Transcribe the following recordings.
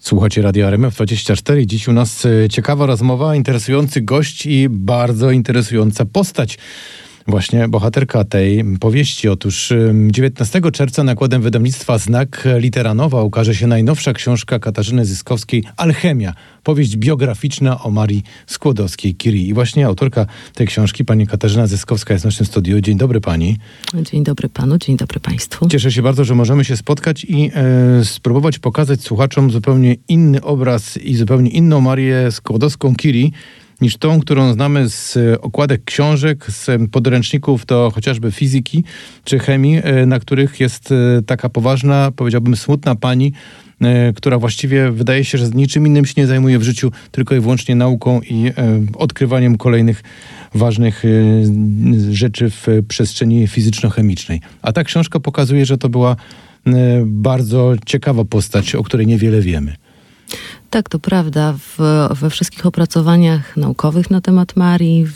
Słuchacie Radia RMF24. Dziś u nas ciekawa rozmowa, interesujący gość i bardzo interesująca postać. Właśnie bohaterka tej powieści. Otóż 19 czerwca nakładem wydawnictwa Znak Litera Nowa ukaże się najnowsza książka Katarzyny Zyskowskiej „Alchemia”. Powieść biograficzna o Marii Skłodowskiej-Curie. I właśnie autorka tej książki, pani Katarzyna Zyskowska, jest w naszym studiu. Dzień dobry pani. Dzień dobry panu, dzień dobry państwu. Cieszę się bardzo, że możemy się spotkać i spróbować pokazać słuchaczom zupełnie inny obraz i zupełnie inną Marię Skłodowską-Curie niż tą, którą znamy z okładek książek, z podręczników do chociażby fizyki czy chemii, na których jest taka poważna, powiedziałbym smutna pani, która właściwie wydaje się, że z niczym innym się nie zajmuje w życiu, tylko i wyłącznie nauką i odkrywaniem kolejnych ważnych rzeczy w przestrzeni fizyczno-chemicznej. A ta książka pokazuje, że to była bardzo ciekawa postać, o której niewiele wiemy. Tak, to prawda. We wszystkich opracowaniach naukowych na temat Marii,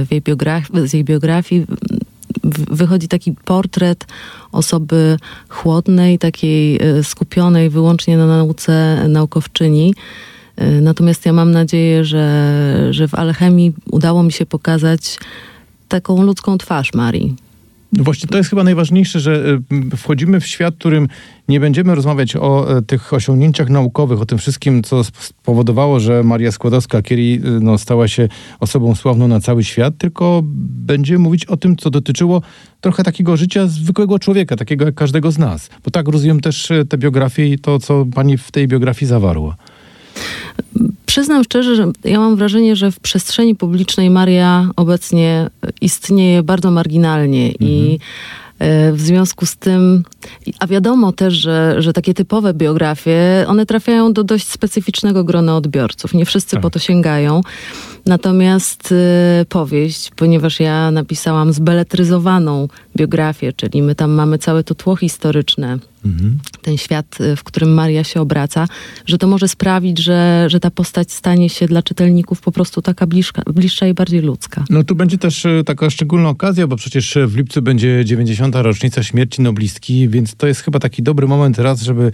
z jej biografii wychodzi taki portret osoby chłodnej, takiej skupionej wyłącznie na nauce naukowczyni. Natomiast ja mam nadzieję, że w Alchemii udało mi się pokazać taką ludzką twarz Marii. No właśnie to jest chyba najważniejsze, że wchodzimy w świat, w którym nie będziemy rozmawiać o tych osiągnięciach naukowych, o tym wszystkim, co spowodowało, że Maria Skłodowska-Curie stała się osobą sławną na cały świat, tylko będziemy mówić o tym, co dotyczyło trochę takiego życia zwykłego człowieka, takiego jak każdego z nas. Bo tak rozumiem też tę biografię i to, co pani w tej biografii zawarła. Przyznam szczerze, że ja mam wrażenie, że w przestrzeni publicznej Maria obecnie istnieje bardzo marginalnie i w związku z tym, a wiadomo też, że takie typowe biografie, one trafiają do dość specyficznego grona odbiorców. Nie wszyscy po to sięgają. Natomiast powieść, ponieważ ja napisałam zbeletryzowaną biografię, czyli my tam mamy całe to tło historyczne, ten świat, w którym Maria się obraca, że to może sprawić, że ta postać stanie się dla czytelników po prostu taka bliższa i bardziej ludzka. No tu będzie też taka szczególna okazja, bo przecież w lipcu będzie 90. rocznica śmierci noblistki, więc to jest chyba taki dobry moment raz, żeby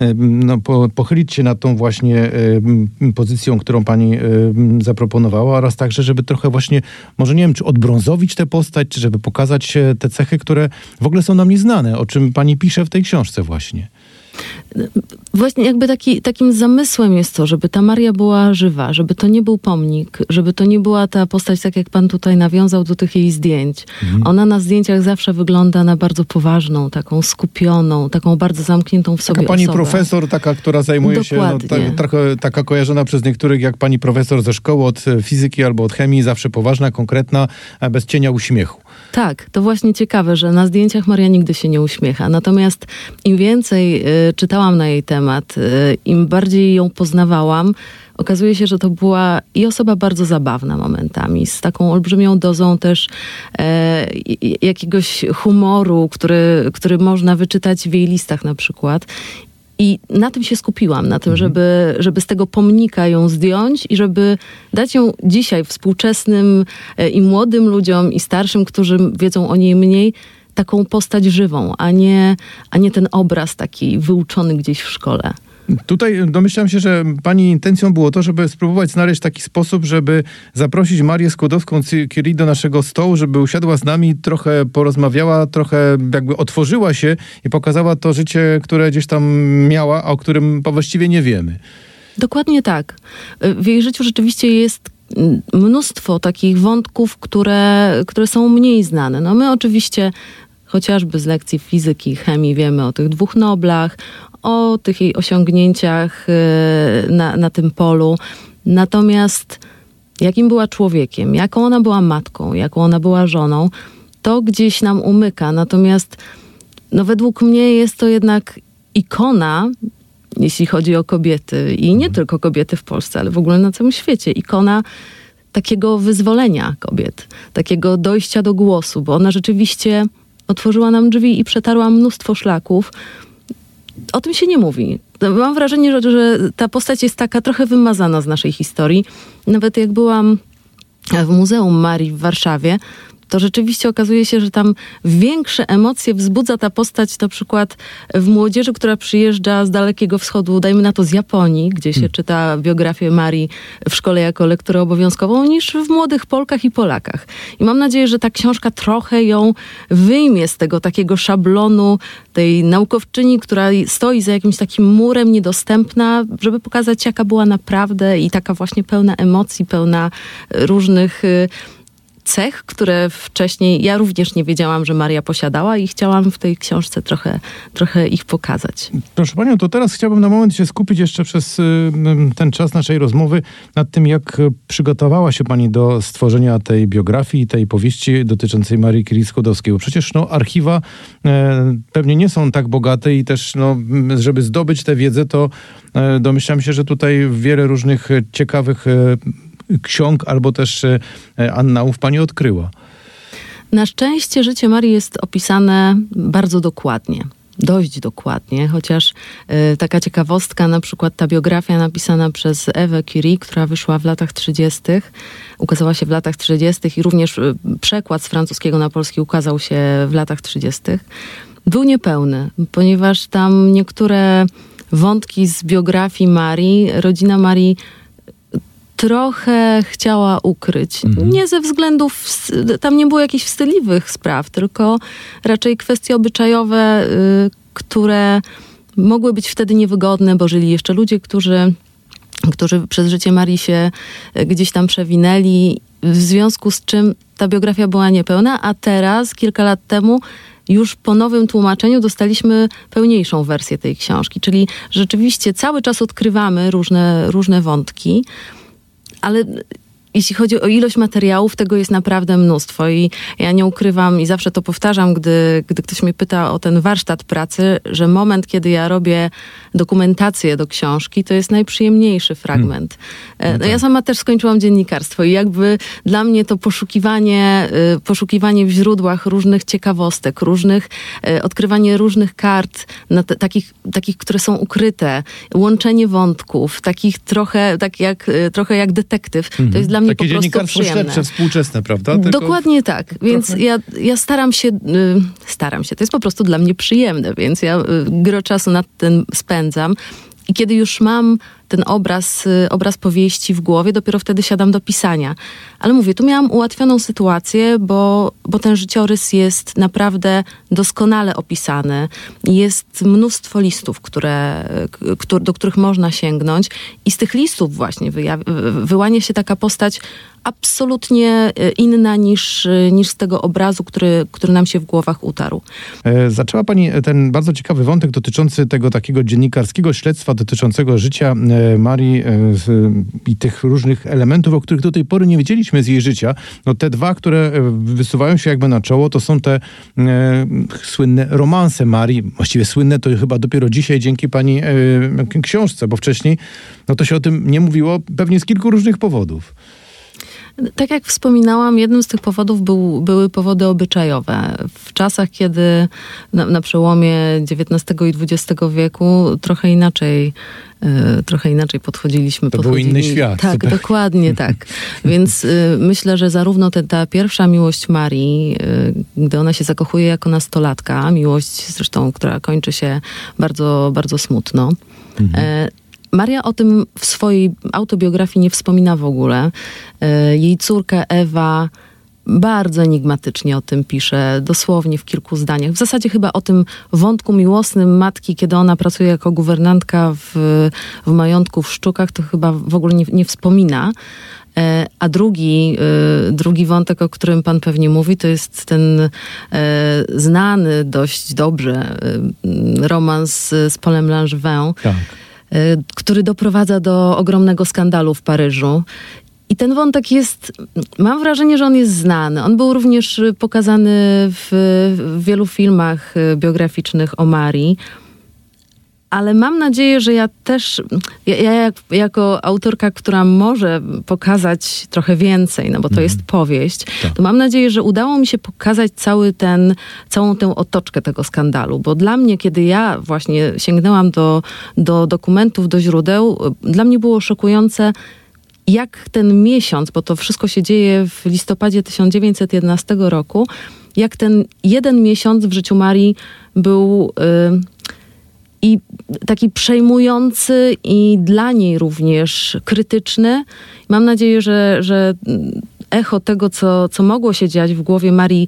pochylić się nad tą właśnie pozycją, którą pani zaproponowała, oraz także, żeby trochę właśnie, może nie wiem, czy odbrązowić tę postać, czy żeby pokazać te cechy, które w ogóle są nam nieznane, o czym pani pisze w tej książce właśnie. Właśnie jakby takim zamysłem jest to, żeby ta Maria była żywa, żeby to nie był pomnik, żeby to nie była ta postać, tak jak pan tutaj nawiązał do tych jej zdjęć. Ona na zdjęciach zawsze wygląda na bardzo poważną, taką skupioną, taką bardzo zamkniętą w sobie taka pani osobę. Profesor, taka, która zajmuje się, trochę taka kojarzona przez niektórych jak pani profesor ze szkoły od fizyki albo od chemii, zawsze poważna, konkretna, bez cienia uśmiechu. Tak, to właśnie ciekawe, że na zdjęciach Maria nigdy się nie uśmiecha. Natomiast im więcej czytałam na jej temat, im bardziej ją poznawałam, okazuje się, że to była i osoba bardzo zabawna momentami, z taką olbrzymią dozą też jakiegoś humoru, który można wyczytać w jej listach na przykład. I na tym się skupiłam, na tym, żeby z tego pomnika ją zdjąć i żeby dać ją dzisiaj współczesnym i młodym ludziom i starszym, którzy wiedzą o niej mniej, taką postać żywą, a nie ten obraz taki wyuczony gdzieś w szkole. Tutaj domyślam się, że pani intencją było to, żeby spróbować znaleźć taki sposób, żeby zaprosić Marię Skłodowską-Curie do naszego stołu, żeby usiadła z nami, trochę porozmawiała, trochę jakby otworzyła się i pokazała to życie, które gdzieś tam miała, a o którym właściwie nie wiemy. Dokładnie tak. W jej życiu rzeczywiście jest mnóstwo takich wątków, które są mniej znane. No my oczywiście chociażby z lekcji fizyki, chemii wiemy o tych 2 Noblach, o tych jej osiągnięciach na tym polu. Natomiast jakim była człowiekiem, jaką ona była matką, jaką ona była żoną, to gdzieś nam umyka. Natomiast według mnie jest to jednak ikona, jeśli chodzi o kobiety i nie tylko kobiety w Polsce, ale w ogóle na całym świecie. Ikona takiego wyzwolenia kobiet, takiego dojścia do głosu, bo ona rzeczywiście otworzyła nam drzwi i przetarła mnóstwo szlaków. O tym się nie mówi. Mam wrażenie, że ta postać jest taka trochę wymazana z naszej historii. Nawet jak byłam w Muzeum Marii w Warszawie, to rzeczywiście okazuje się, że tam większe emocje wzbudza ta postać na przykład w młodzieży, która przyjeżdża z Dalekiego Wschodu, dajmy na to z Japonii, gdzie się czyta biografię Marii w szkole jako lekturę obowiązkową, niż w młodych Polkach i Polakach. I mam nadzieję, że ta książka trochę ją wyjmie z tego takiego szablonu tej naukowczyni, która stoi za jakimś takim murem, niedostępna, żeby pokazać, jaka była naprawdę i taka właśnie pełna emocji, pełna różnych cech, które wcześniej ja również nie wiedziałam, że Maria posiadała i chciałam w tej książce trochę ich pokazać. Proszę panią, to teraz chciałbym na moment się skupić jeszcze przez ten czas naszej rozmowy nad tym, jak przygotowała się pani do stworzenia tej biografii, tej powieści dotyczącej Marii Curie-Skłodowskiej. Bo przecież archiwa pewnie nie są tak bogate i też żeby zdobyć tę wiedzę, to domyślam się, że tutaj wiele różnych ciekawych ksiąg albo też annałów pani odkryła. Na szczęście życie Marii jest opisane bardzo dokładnie. Dość dokładnie, chociaż taka ciekawostka, na przykład ta biografia napisana przez Ewę Curie, która wyszła w latach 30., ukazała się w latach 30. i również przekład z francuskiego na polski ukazał się w latach 30., był niepełny, ponieważ tam niektóre wątki z biografii Marii, rodzina Marii trochę chciała ukryć. Nie ze względów, tam nie było jakichś wstydliwych spraw, tylko raczej kwestie obyczajowe, które mogły być wtedy niewygodne, bo żyli jeszcze ludzie, którzy przez życie Marii się gdzieś tam przewinęli, w związku z czym ta biografia była niepełna, a teraz, kilka lat temu, już po nowym tłumaczeniu dostaliśmy pełniejszą wersję tej książki, czyli rzeczywiście cały czas odkrywamy różne wątki, ale jeśli chodzi o ilość materiałów, tego jest naprawdę mnóstwo i ja nie ukrywam i zawsze to powtarzam, gdy ktoś mnie pyta o ten warsztat pracy, że moment, kiedy ja robię dokumentację do książki, to jest najprzyjemniejszy fragment. Ja sama też skończyłam dziennikarstwo i jakby dla mnie to poszukiwanie w źródłach różnych ciekawostek, odkrywanie różnych kart, takich, które są ukryte, łączenie wątków, takich trochę jak detektyw, to jest dla mnie takie po prostu dziennikarstwo śledcze współczesne, prawda? Dokładnie tak. Więc ja staram się, to jest po prostu dla mnie przyjemne, więc ja gro czasu nad tym spędzam. I kiedy już mam ten obraz powieści w głowie, dopiero wtedy siadam do pisania. Ale mówię, tu miałam ułatwioną sytuację, bo ten życiorys jest naprawdę doskonale opisany. Jest mnóstwo listów, do których można sięgnąć. I z tych listów właśnie wyłania się taka postać absolutnie inna niż z tego obrazu, który nam się w głowach utarł. Zaczęła pani ten bardzo ciekawy wątek dotyczący tego takiego dziennikarskiego śledztwa dotyczącego życia Marii i tych różnych elementów, o których do tej pory nie wiedzieliśmy z jej życia. Te dwa, które wysuwają się jakby na czoło, to są te słynne romanse Marii. Właściwie słynne to chyba dopiero dzisiaj dzięki pani książce, bo wcześniej to się o tym nie mówiło pewnie z kilku różnych powodów. Tak jak wspominałam, jednym z tych powodów były powody obyczajowe. W czasach, kiedy na przełomie XIX i XX wieku trochę inaczej podchodziliśmy. To był inny świat. Tak, dokładnie tak. Więc myślę, że zarówno ta pierwsza miłość Marii, gdy ona się zakochuje jako nastolatka, miłość zresztą, która kończy się bardzo, bardzo smutno, Maria o tym w swojej autobiografii nie wspomina w ogóle. Jej córka Ewa bardzo enigmatycznie o tym pisze, dosłownie w kilku zdaniach. W zasadzie chyba o tym wątku miłosnym matki, kiedy ona pracuje jako guwernantka w majątku w Szczukach, to chyba w ogóle nie wspomina. A drugi wątek, o którym pan pewnie mówi, to jest ten znany dość dobrze romans z Paulem Langevin. Tak. Który doprowadza do ogromnego skandalu w Paryżu. I ten wątek mam wrażenie, że on jest znany. On był również pokazany w wielu filmach biograficznych o Marii. Ale mam nadzieję, że ja jako autorka, która może pokazać trochę więcej, no bo to jest powieść, to mam nadzieję, że udało mi się pokazać całą tę otoczkę tego skandalu. Bo dla mnie, kiedy ja właśnie sięgnęłam do dokumentów, do źródeł, dla mnie było szokujące, jak ten miesiąc, bo to wszystko się dzieje w listopadzie 1911 roku, jak ten jeden miesiąc w życiu Marii był i taki przejmujący i dla niej również krytyczny. Mam nadzieję, że echo tego, co mogło się dziać w głowie Marii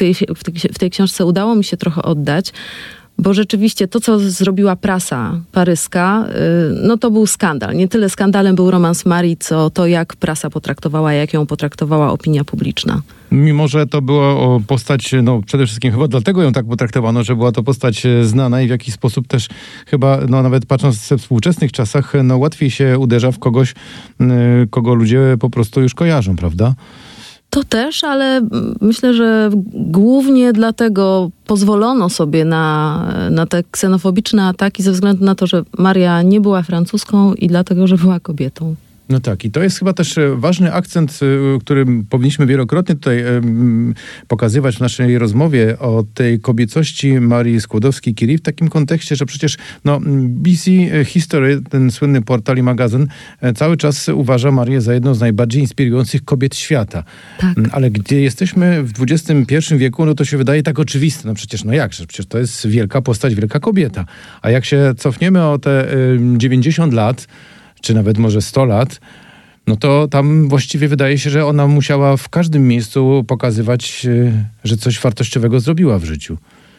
w tej książce udało mi się trochę oddać. Bo rzeczywiście to, co zrobiła prasa paryska, no to był skandal. Nie tyle skandalem był romans Marii, co to, jak prasa potraktowała, jak ją potraktowała opinia publiczna. Mimo że to była postać, przede wszystkim chyba dlatego ją tak potraktowano, że była to postać znana i w jakiś sposób też chyba, nawet patrząc we współczesnych czasach, łatwiej się uderza w kogoś, kogo ludzie po prostu już kojarzą, prawda? To też, ale myślę, że głównie dlatego pozwolono sobie na te ksenofobiczne ataki ze względu na to, że Maria nie była Francuzką i dlatego, że była kobietą. No tak, i to jest chyba też ważny akcent, który powinniśmy wielokrotnie tutaj pokazywać w naszej rozmowie o tej kobiecości Marii Skłodowskiej-Curie w takim kontekście, że przecież BBC History, ten słynny portal i magazyn, cały czas uważa Marię za jedną z najbardziej inspirujących kobiet świata. Tak. Ale gdzie jesteśmy w XXI wieku, to się wydaje tak oczywiste. Przecież jakże, przecież to jest wielka postać, wielka kobieta. A jak się cofniemy o te 90 lat, czy nawet może 100 lat, to tam właściwie wydaje się, że ona musiała w każdym miejscu pokazywać, że coś wartościowego zrobiła w życiu.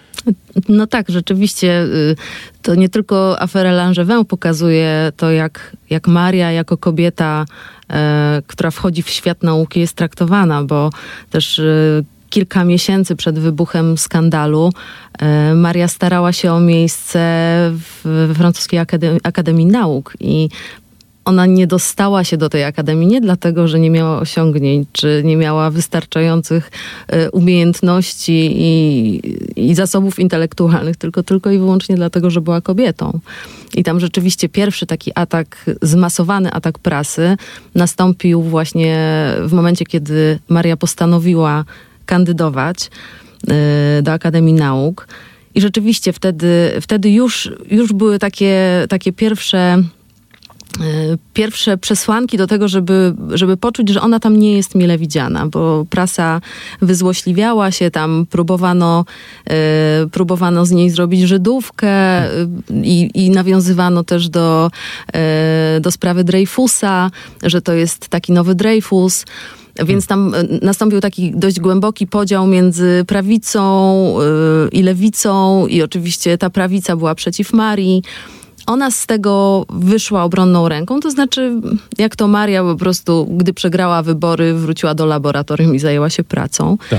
No tak, rzeczywiście to nie tylko afera Langevin pokazuje to, jak Maria jako kobieta, która wchodzi w świat nauki, jest traktowana, bo też kilka miesięcy przed wybuchem skandalu Maria starała się o miejsce w Francuskiej Akademii Nauk i ona nie dostała się do tej akademii nie dlatego, że nie miała osiągnięć, czy nie miała wystarczających umiejętności i zasobów intelektualnych, tylko i wyłącznie dlatego, że była kobietą. I tam rzeczywiście pierwszy taki zmasowany atak prasy nastąpił właśnie w momencie, kiedy Maria postanowiła kandydować do Akademii Nauk. I rzeczywiście wtedy już były takie pierwsze przesłanki do tego, żeby poczuć, że ona tam nie jest mile widziana, bo prasa wyzłośliwiała się, tam próbowano z niej zrobić Żydówkę i nawiązywano też do sprawy Dreyfusa, że to jest taki nowy Dreyfus. Więc tam nastąpił taki dość głęboki podział między prawicą i lewicą i oczywiście ta prawica była przeciw Marii. Ona z tego wyszła obronną ręką, to znaczy jak to Maria po prostu, gdy przegrała wybory, wróciła do laboratorium i zajęła się pracą. Tak.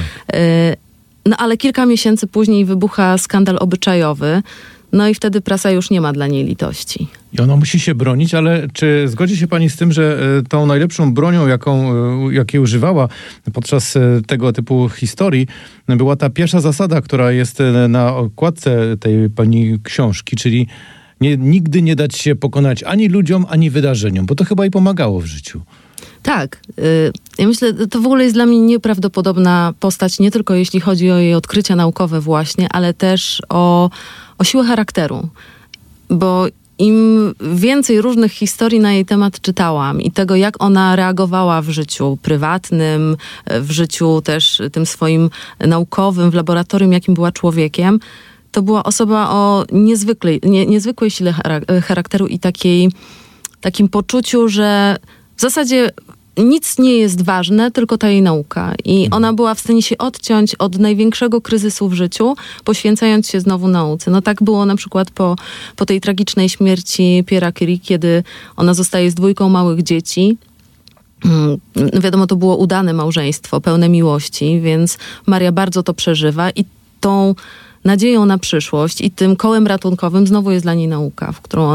Ale kilka miesięcy później wybucha skandal obyczajowy, i wtedy prasa już nie ma dla niej litości. I ona musi się bronić, ale czy zgodzi się pani z tym, że tą najlepszą bronią, jakiej używała podczas tego typu historii, była ta pierwsza zasada, która jest na okładce tej pani książki, czyli nigdy nie dać się pokonać ani ludziom, ani wydarzeniom, bo to chyba jej pomagało w życiu. Tak. Ja myślę, to w ogóle jest dla mnie nieprawdopodobna postać, nie tylko jeśli chodzi o jej odkrycia naukowe właśnie, ale też o siłę charakteru. Bo im więcej różnych historii na jej temat czytałam i tego, jak ona reagowała w życiu prywatnym, w życiu też tym swoim naukowym, w laboratorium, jakim była człowiekiem, to była osoba o niezwykłej sile charakteru i takim poczuciu, że w zasadzie nic nie jest ważne, tylko ta jej nauka. I ona była w stanie się odciąć od największego kryzysu w życiu, poświęcając się znowu nauce. Tak było na przykład po tej tragicznej śmierci Pierre'a Curie, kiedy ona zostaje z 2 małych dzieci. Wiadomo, to było udane małżeństwo, pełne miłości, więc Maria bardzo to przeżywa i tą nadzieją na przyszłość i tym kołem ratunkowym znowu jest dla niej nauka, której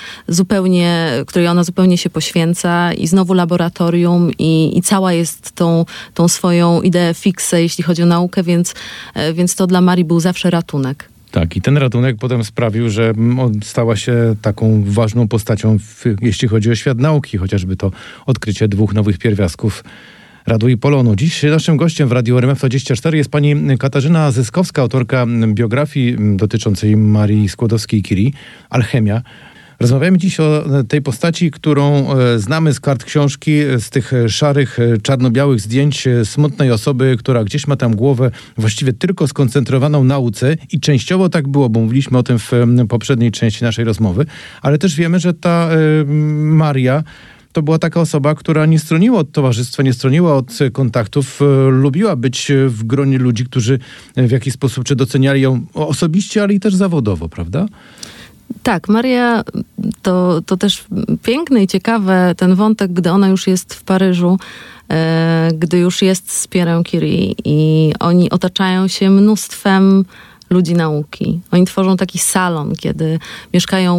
ona zupełnie się poświęca i znowu laboratorium i cała jest tą swoją ideę fixe, jeśli chodzi o naukę, więc to dla Marii był zawsze ratunek. Tak, i ten ratunek potem sprawił, że stała się taką ważną postacią, jeśli chodzi o świat nauki, chociażby to odkrycie 2 nowych pierwiastków radu i polonu. Dziś naszym gościem w Radiu RMF24 jest pani Katarzyna Zyskowska, autorka biografii dotyczącej Marii Skłodowskiej-Curie, Alchemia. Rozmawiamy dziś o tej postaci, którą znamy z kart książki, z tych szarych, czarno-białych zdjęć smutnej osoby, która gdzieś ma tam głowę właściwie tylko skoncentrowaną na nauce i częściowo tak było, bo mówiliśmy o tym w poprzedniej części naszej rozmowy, ale też wiemy, że ta Maria to była taka osoba, która nie stroniła od towarzystwa, nie stroniła od kontaktów, lubiła być w gronie ludzi, którzy w jakiś sposób czy doceniali ją osobiście, ale i też zawodowo, prawda? Tak, Maria to też piękne i ciekawe ten wątek, gdy ona już jest w Paryżu, gdy już jest z Pierre'em Curie i oni otaczają się mnóstwem ludzi nauki. Oni tworzą taki salon, kiedy mieszkają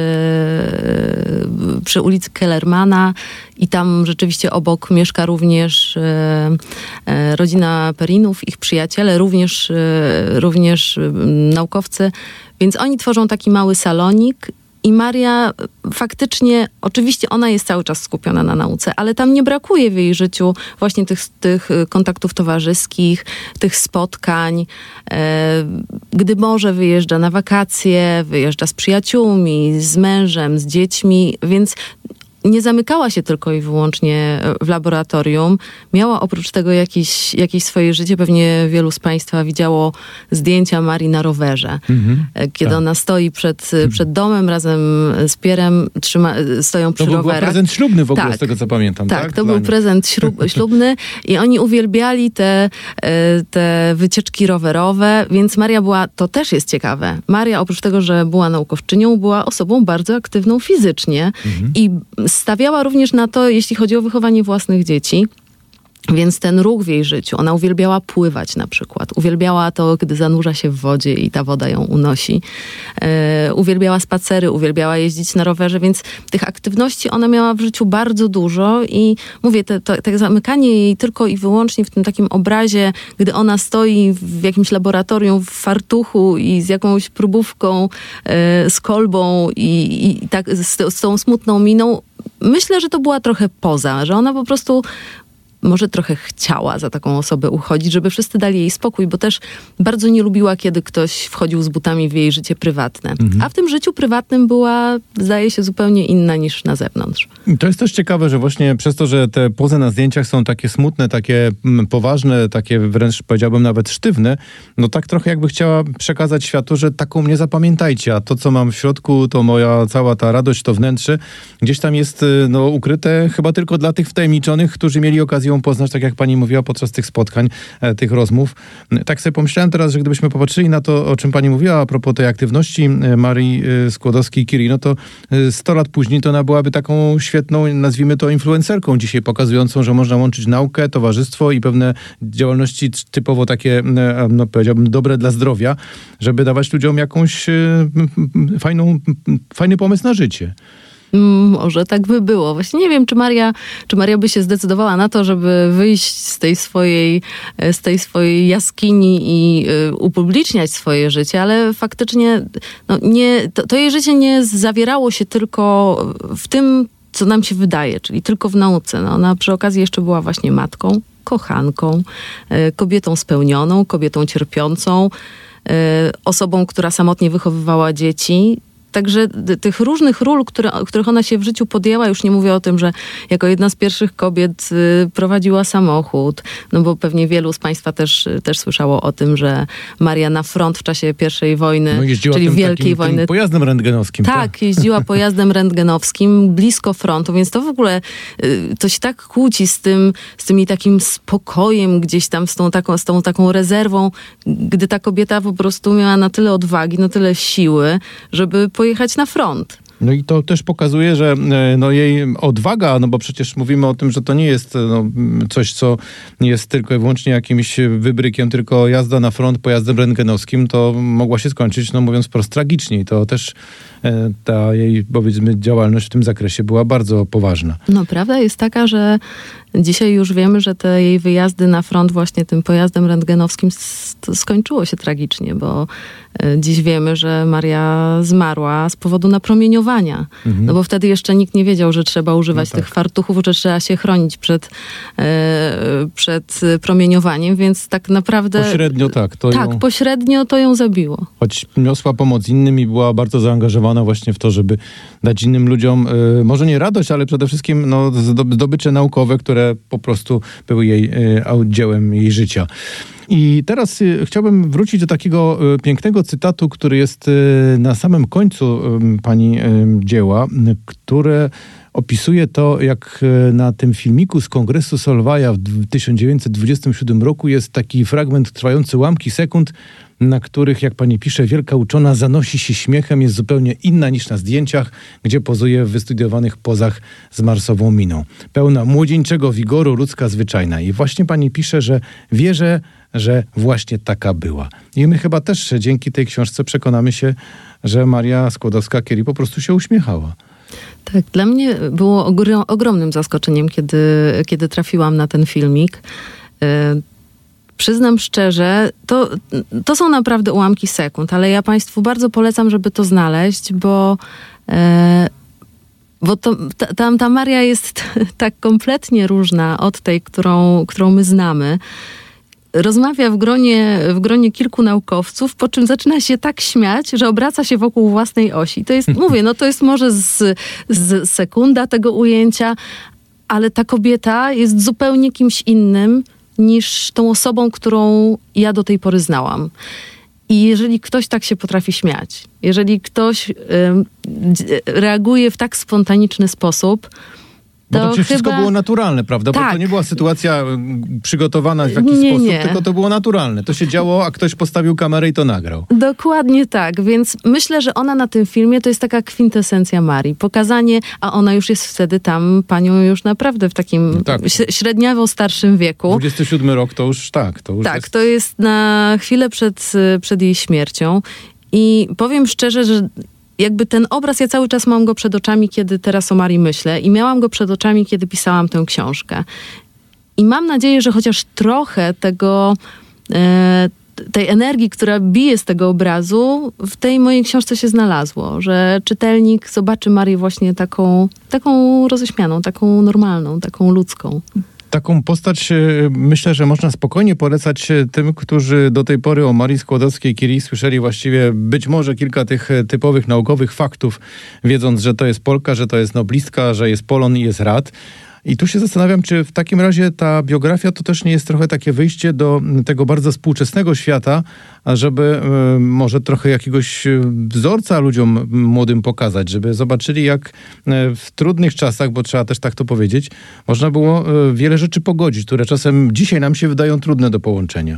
przy ulicy Kellermana i tam rzeczywiście obok mieszka również rodzina Perrinów, ich przyjaciele, również naukowcy. Więc oni tworzą taki mały salonik i Maria faktycznie, oczywiście ona jest cały czas skupiona na nauce, ale tam nie brakuje w jej życiu właśnie tych kontaktów towarzyskich, tych spotkań. Gdy może wyjeżdża na wakacje, wyjeżdża z przyjaciółmi, z mężem, z dziećmi, więc nie zamykała się tylko i wyłącznie w laboratorium. Miała oprócz tego jakieś swoje życie. Pewnie wielu z Państwa widziało zdjęcia Marii na rowerze. Kiedy ona stoi przed domem razem z Pierre'em, stoją przy rowerach. To był prezent ślubny w ogóle, z tego co pamiętam. Tak, to był prezent ślubny i oni uwielbiali te wycieczki rowerowe, więc Maria była, to też jest ciekawe, Maria oprócz tego, że była naukowczynią, była osobą bardzo aktywną fizycznie i stawiała również na to, jeśli chodzi o wychowanie własnych dzieci. Więc ten ruch w jej życiu, ona uwielbiała pływać na przykład. Uwielbiała to, gdy zanurza się w wodzie i ta woda ją unosi. Uwielbiała spacery, uwielbiała jeździć na rowerze, więc tych aktywności ona miała w życiu bardzo dużo i mówię, to zamykanie jej tylko i wyłącznie w tym takim obrazie, gdy ona stoi w jakimś laboratorium w fartuchu i z jakąś próbówką, z kolbą i tak z tą smutną miną, myślę, że to była trochę poza, że ona po prostu może trochę chciała za taką osobę uchodzić, żeby wszyscy dali jej spokój, bo też bardzo nie lubiła, kiedy ktoś wchodził z butami w jej życie prywatne. A w tym życiu prywatnym była, zdaje się, zupełnie inna niż na zewnątrz. To jest też ciekawe, że właśnie przez to, że te pozy na zdjęciach są takie smutne, takie poważne, takie wręcz powiedziałbym nawet sztywne, no tak trochę jakby chciała przekazać światu, że taką mnie zapamiętajcie, a to, co mam w środku, to moja cała ta radość, to wnętrze, gdzieś tam jest ukryte chyba tylko dla tych wtajemniczonych, którzy mieli okazję poznać, tak jak pani mówiła podczas tych spotkań, tych rozmów. Tak sobie pomyślałem teraz, że gdybyśmy popatrzyli na to, o czym pani mówiła a propos tej aktywności Marii Skłodowskiej-Curie, no to 100 lat później to ona byłaby taką świetną, nazwijmy to influencerką dzisiaj, pokazującą, że można łączyć naukę, towarzystwo i pewne działalności typowo takie, no powiedziałbym, dobre dla zdrowia, żeby dawać ludziom jakąś fajny pomysł na życie. Może tak by było. Właśnie nie wiem, czy Maria by się zdecydowała na to, żeby wyjść z tej swojej jaskini i upubliczniać swoje życie, ale faktycznie to jej życie nie zawierało się tylko w tym, co nam się wydaje, czyli tylko w nauce. No, ona przy okazji jeszcze była właśnie matką, kochanką, kobietą spełnioną, kobietą cierpiącą, osobą, która samotnie wychowywała dzieci. Także tych różnych ról, których ona się w życiu podjęła, już nie mówię o tym, że jako jedna z pierwszych kobiet prowadziła samochód, no bo pewnie wielu z Państwa też słyszało o tym, że Maria na front w czasie I wojny, czyli Wielkiej Wojny. Tym pojazdem rentgenowskim. Tak, jeździła pojazdem rentgenowskim blisko frontu, więc to w ogóle to się tak kłóci z tym jej takim spokojem gdzieś tam, z tą taką rezerwą, gdy ta kobieta po prostu miała na tyle odwagi, na tyle siły, żeby pojechać na front. No i to też pokazuje, że jej odwaga, no bo przecież mówimy o tym, że to nie jest coś, co jest tylko i wyłącznie jakimś wybrykiem, tylko jazda na front pojazdem rentgenowskim, to mogła się skończyć, no mówiąc wprost, tragicznie. I to też ta jej, powiedzmy, działalność w tym zakresie była bardzo poważna. No prawda jest taka, że dzisiaj już wiemy, że te jej wyjazdy na front właśnie tym pojazdem rentgenowskim skończyło się tragicznie, bo dziś wiemy, że Maria zmarła z powodu napromieniowania. No bo wtedy jeszcze nikt nie wiedział, że trzeba używać tych fartuchów, że trzeba się chronić przed promieniowaniem, więc tak naprawdę... Pośrednio tak. Pośrednio to ją zabiło. Choć niosła pomoc innym i była bardzo zaangażowana zaangażowana właśnie w to, żeby dać innym ludziom może nie radość, ale przede wszystkim zdobycze naukowe, które po prostu były jej dziełem jej życia. I teraz chciałbym wrócić do takiego pięknego cytatu, który jest na samym końcu pani dzieła, które opisuje to, jak na tym filmiku z Kongresu Solwaja w 1927 roku jest taki fragment trwający ułamki sekund, na których, jak pani pisze, wielka uczona zanosi się śmiechem, jest zupełnie inna niż na zdjęciach, gdzie pozuje w wystudiowanych pozach z marsową miną. Pełna młodzieńczego wigoru, ludzka, zwyczajna. I właśnie pani pisze, że wierzę, że właśnie taka była. I my chyba też dzięki tej książce przekonamy się, że Maria Skłodowska-Curie po prostu się uśmiechała. Tak, dla mnie było ogromnym zaskoczeniem, kiedy trafiłam na ten filmik. Przyznam szczerze, to są naprawdę ułamki sekund, ale ja Państwu bardzo polecam, żeby to znaleźć, bo ta Maria jest tak kompletnie różna od tej, którą my znamy. Rozmawia w gronie kilku naukowców, po czym zaczyna się tak śmiać, że obraca się wokół własnej osi. To jest, mówię, to jest może z sekunda tego ujęcia, ale ta kobieta jest zupełnie kimś innym niż tą osobą, którą ja do tej pory znałam. I jeżeli ktoś tak się potrafi śmiać, jeżeli ktoś reaguje w tak spontaniczny sposób, bo to przecież wszystko było naturalne, prawda? Tak. Bo to nie była sytuacja przygotowana w jakiś sposób, tylko to było naturalne. To się działo, a ktoś postawił kamerę i to nagrał. Dokładnie tak, więc myślę, że ona na tym filmie to jest taka kwintesencja Marii. Pokazanie, a ona już jest wtedy tam panią już naprawdę w takim średniawo starszym wieku. 27 rok to już tak. To jest na chwilę przed jej śmiercią. I powiem szczerze, że jakby ten obraz, ja cały czas mam go przed oczami, kiedy teraz o Marii myślę i miałam go przed oczami, kiedy pisałam tę książkę. I mam nadzieję, że chociaż trochę tej energii, która bije z tego obrazu, w tej mojej książce się znalazło, że czytelnik zobaczy Marię właśnie taką roześmianą, taką normalną, taką ludzką. Taką postać myślę, że można spokojnie polecać tym, którzy do tej pory o Marii Skłodowskiej-Curie słyszeli właściwie być może kilka tych typowych naukowych faktów, wiedząc, że to jest Polka, że to jest noblistka, że jest Polon i jest rad. I tu się zastanawiam, czy w takim razie ta biografia to też nie jest trochę takie wyjście do tego bardzo współczesnego świata, żeby może trochę jakiegoś wzorca ludziom młodym pokazać, żeby zobaczyli, jak w trudnych czasach, bo trzeba też tak to powiedzieć, można było wiele rzeczy pogodzić, które czasem dzisiaj nam się wydają trudne do połączenia.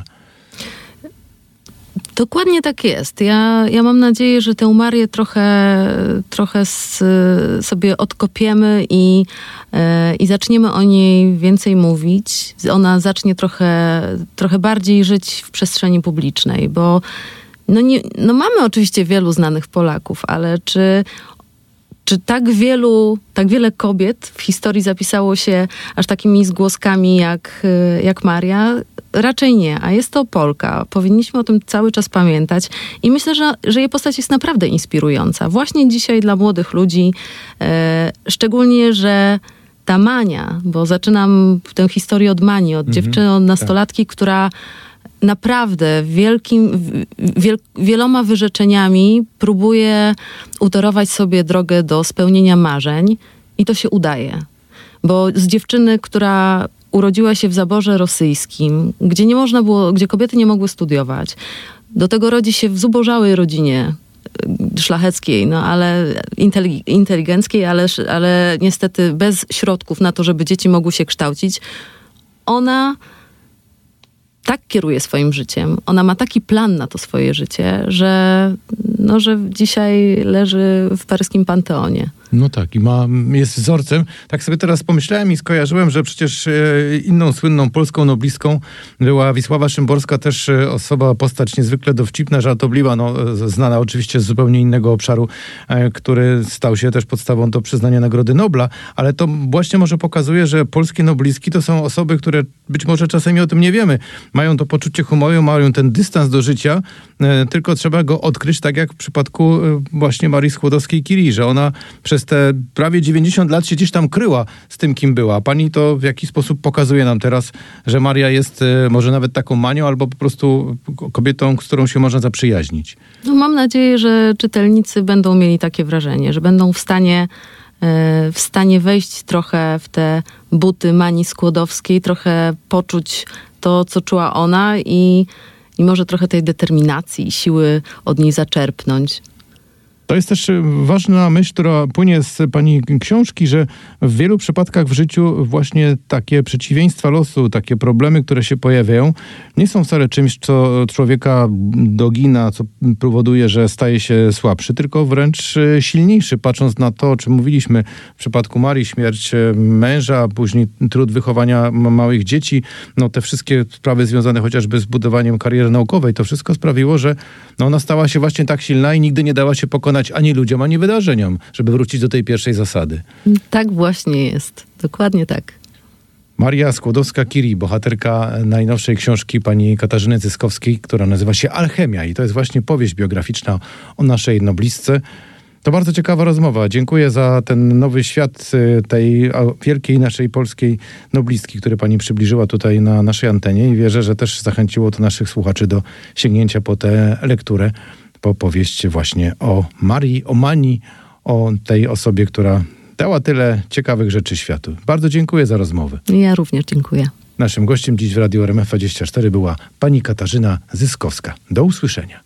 Dokładnie tak jest. Ja mam nadzieję, że tę Marię trochę sobie odkopiemy i zaczniemy o niej więcej mówić. Ona zacznie trochę bardziej żyć w przestrzeni publicznej, bo mamy oczywiście wielu znanych Polaków, ale czy tak wiele kobiet w historii zapisało się aż takimi zgłoskami jak Maria? Raczej nie, a jest to Polka. Powinniśmy o tym cały czas pamiętać i myślę, że jej postać jest naprawdę inspirująca. Właśnie dzisiaj dla młodych ludzi, szczególnie, że ta Mania, bo zaczynam tę historię od Mani, od dziewczyny, od nastolatki, która naprawdę wieloma wyrzeczeniami próbuje utorować sobie drogę do spełnienia marzeń i to się udaje. Bo z dziewczyny, która urodziła się w zaborze rosyjskim, gdzie kobiety nie mogły studiować, do tego rodzi się w zubożałej rodzinie szlacheckiej, ale inteligenckiej, ale niestety bez środków na to, żeby dzieci mogły się kształcić. Ona tak kieruje swoim życiem. Ona ma taki plan na to swoje życie, że dzisiaj leży w paryskim Panteonie. No tak, jest wzorcem. Tak sobie teraz pomyślałem i skojarzyłem, że przecież inną słynną polską noblistką była Wisława Szymborska, też postać niezwykle dowcipna, żartobliwa, znana oczywiście z zupełnie innego obszaru, który stał się też podstawą do przyznania Nagrody Nobla, ale to właśnie może pokazuje, że polskie noblistki to są osoby, które być może czasami o tym nie wiemy. Mają to poczucie humoru, mają ten dystans do życia, tylko trzeba go odkryć, tak jak w przypadku właśnie Marii Skłodowskiej-Curie, że ona przez przez te prawie 90 lat się gdzieś tam kryła z tym, kim była. Pani to w jakiś sposób pokazuje nam teraz, że Maria jest może nawet taką Manią, albo po prostu kobietą, z którą się można zaprzyjaźnić. No, mam nadzieję, że czytelnicy będą mieli takie wrażenie, że będą w stanie wejść trochę w te buty Mani Skłodowskiej, trochę poczuć to, co czuła ona i może trochę tej determinacji i siły od niej zaczerpnąć. To jest też ważna myśl, która płynie z pani książki, że w wielu przypadkach w życiu właśnie takie przeciwieństwa losu, takie problemy, które się pojawiają, nie są wcale czymś, co człowieka dogina, co powoduje, że staje się słabszy, tylko wręcz silniejszy, patrząc na to, o czym mówiliśmy w przypadku Marii, śmierć męża, później trud wychowania małych dzieci, no te wszystkie sprawy związane chociażby z budowaniem kariery naukowej, to wszystko sprawiło, że ona stała się właśnie tak silna i nigdy nie dała się pokonać ani ludziom, ani wydarzeniom, żeby wrócić do tej pierwszej zasady. Tak właśnie jest. Dokładnie tak. Maria Skłodowska-Curie, bohaterka najnowszej książki pani Katarzyny Zyskowskiej, która nazywa się Alchemia i to jest właśnie powieść biograficzna o naszej noblistce. To bardzo ciekawa rozmowa. Dziękuję za ten nowy świat tej wielkiej naszej polskiej noblistki, który pani przybliżyła tutaj na naszej antenie i wierzę, że też zachęciło to naszych słuchaczy do sięgnięcia po tę lekturę, po powieść właśnie o Marii, o Mani, o tej osobie, która dała tyle ciekawych rzeczy światu. Bardzo dziękuję za rozmowę. Ja również dziękuję. Naszym gościem dziś w Radiu RMF24 była pani Katarzyna Zyskowska. Do usłyszenia.